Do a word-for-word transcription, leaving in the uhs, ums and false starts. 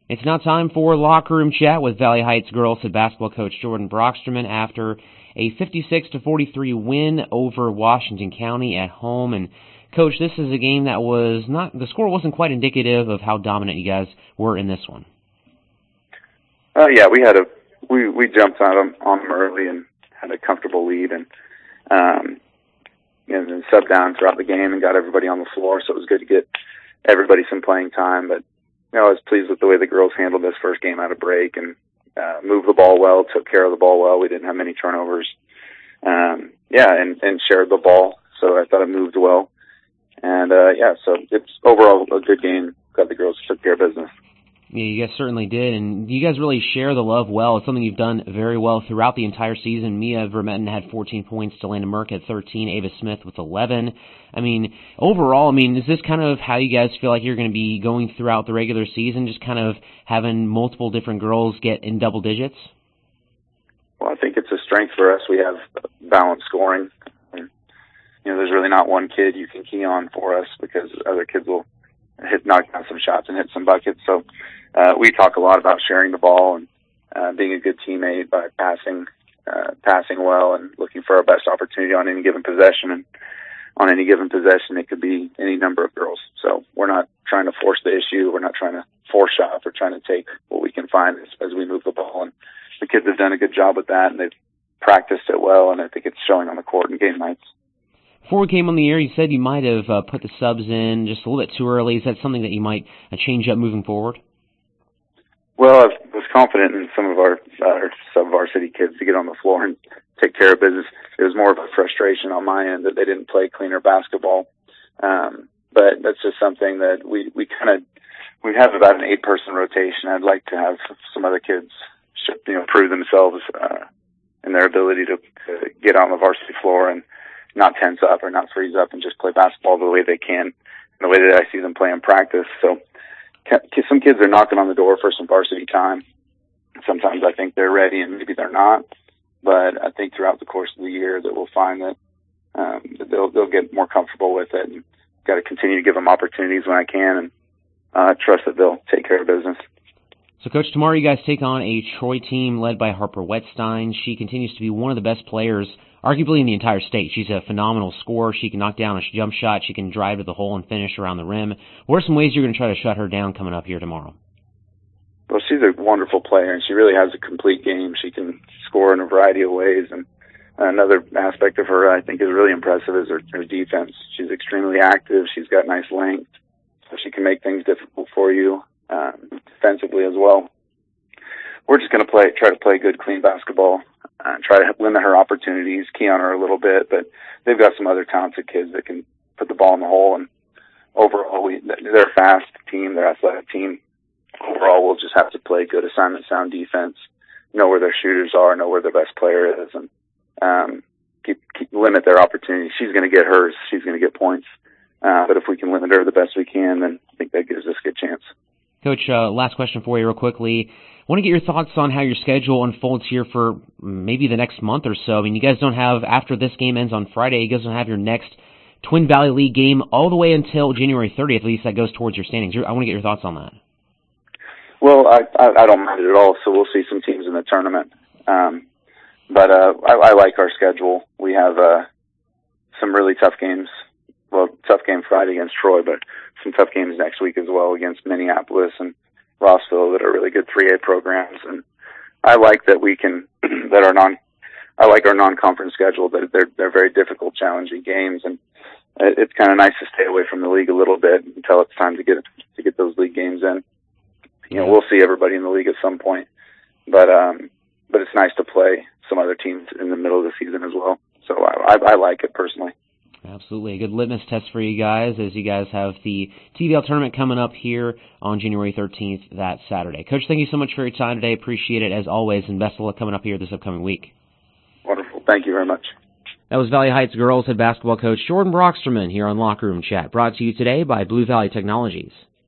It's now time for Locker Room Chat with Valley Heights girls head basketball coach Jordan Brocksterman after a fifty-six to forty-three win over Washington County at home. And Coach, this is a game that was not, the score wasn't quite indicative of how dominant you guys were in this one. Uh, yeah, we had a we we jumped on them on them early and had a comfortable lead, and um, and then subbed down throughout the game and got everybody on the floor. So it was good to get everybody some playing time, but. You know, I was pleased with the way the girls handled this first game out of break and uh, moved the ball well, took care of the ball well. We didn't have many turnovers. Um, yeah, and, and shared the ball, so I thought it moved well. And, uh, yeah, so it's overall a good game. Glad the girls took care of business. Yeah, you guys certainly did, and you guys really share the love well. It's something you've done very well throughout the entire season. Mia Vermetten had fourteen points, Delana Merck had thirteen, Ava Smith with eleven. I mean, overall, I mean, is this kind of how you guys feel like you're going to be going throughout the regular season, just kind of having multiple different girls get in double digits? Well, I think it's a strength for us. We have balanced scoring. And, you know, there's really not one kid you can key on for us because other kids will hit, knock down some shots and hit some buckets. So uh, we talk a lot about sharing the ball and uh, being a good teammate by passing, uh, passing well and looking for our best opportunity on any given possession. And on any given possession, it could be any number of girls. So we're not trying to force the issue. We're not trying to force shot. We're trying to take what we can find as, as we move the ball. And the kids have done a good job with that, and they've practiced it well, and I think it's showing on the court in game nights. Before we came on the air, you said you might have uh, put the subs in just a little bit too early. Is that something that you might uh, change up moving forward? Well, I was confident in some of our uh, sub-varsity kids to get on the floor and take care of business. It was more of a frustration on my end that they didn't play cleaner basketball. Um, but that's just something that we, we kind of, we have about an eight-person rotation. I'd like to have some other kids, you know, prove themselves uh, in their ability to, to get on the varsity floor and not tense up or not freeze up and just play basketball the way they can, the way that I see them play in practice. So some kids are knocking on the door for some varsity time. Sometimes I think they're ready and maybe they're not. But I think throughout the course of the year that we'll find that, um, that they'll, they'll get more comfortable with it, and got to continue to give them opportunities when I can, and uh, trust that they'll take care of business. So, Coach, tomorrow you guys take on a Troy team led by Harper Wetstein. She continues to be one of the best players, arguably in the entire state. She's a phenomenal scorer. She can knock down a jump shot. She can drive to the hole and finish around the rim. What are some ways you're going to try to shut her down coming up here tomorrow? Well, she's a wonderful player, and she really has a complete game. She can score in a variety of ways, and another aspect of her I think is really impressive is her, her defense. She's extremely active. She's got nice length, so she can make things difficult for you um, defensively as well. We're just going to play, try to play good, clean basketball, uh, try to limit her opportunities, key on her a little bit, but they've got some other talented kids that can put the ball in the hole, and overall, we, they're a fast team, they're an athletic team. Overall, we'll just have to play good assignment sound defense, know where their shooters are, know where their best player is, and um, keep, keep limit their opportunities. She's going to get hers. She's going to get points. Uh, but if we can limit her the best we can, then I think that gives us a good chance. Coach, uh, last question for you real quickly. I want to get your thoughts on how your schedule unfolds here for maybe the next month or so. I mean, you guys don't have, after this game ends on Friday, you guys don't have your next Twin Valley League game all the way until January thirtieth. At least that goes towards your standings. I want to get your thoughts on that. Well, I, I, I don't mind it at all, so we'll see some teams in the tournament. Um, but uh, I, I like our schedule. We have uh, some really tough games. Well, tough game Friday against Troy, but some tough games next week as well against Minneapolis and Rossville that are really good three A programs. And I like that we can, that our non, I like our non-conference schedule, that they're, they're very difficult, challenging games. And it's kind of nice to stay away from the league a little bit until it's time to get, to get those league games in. You know, we'll see everybody in the league at some point, but um, but it's nice to play some other teams in the middle of the season as well. So I, I, I like it personally. Absolutely. A good litmus test for you guys as you guys have the T V L tournament coming up here on January thirteenth, that Saturday. Coach, thank you so much for your time today. Appreciate it as always, and best of luck coming up here this upcoming week. Wonderful. Thank you very much. That was Valley Heights girls head basketball coach Jordan Brocksterman here on Locker Room Chat, brought to you today by Blue Valley Technologies.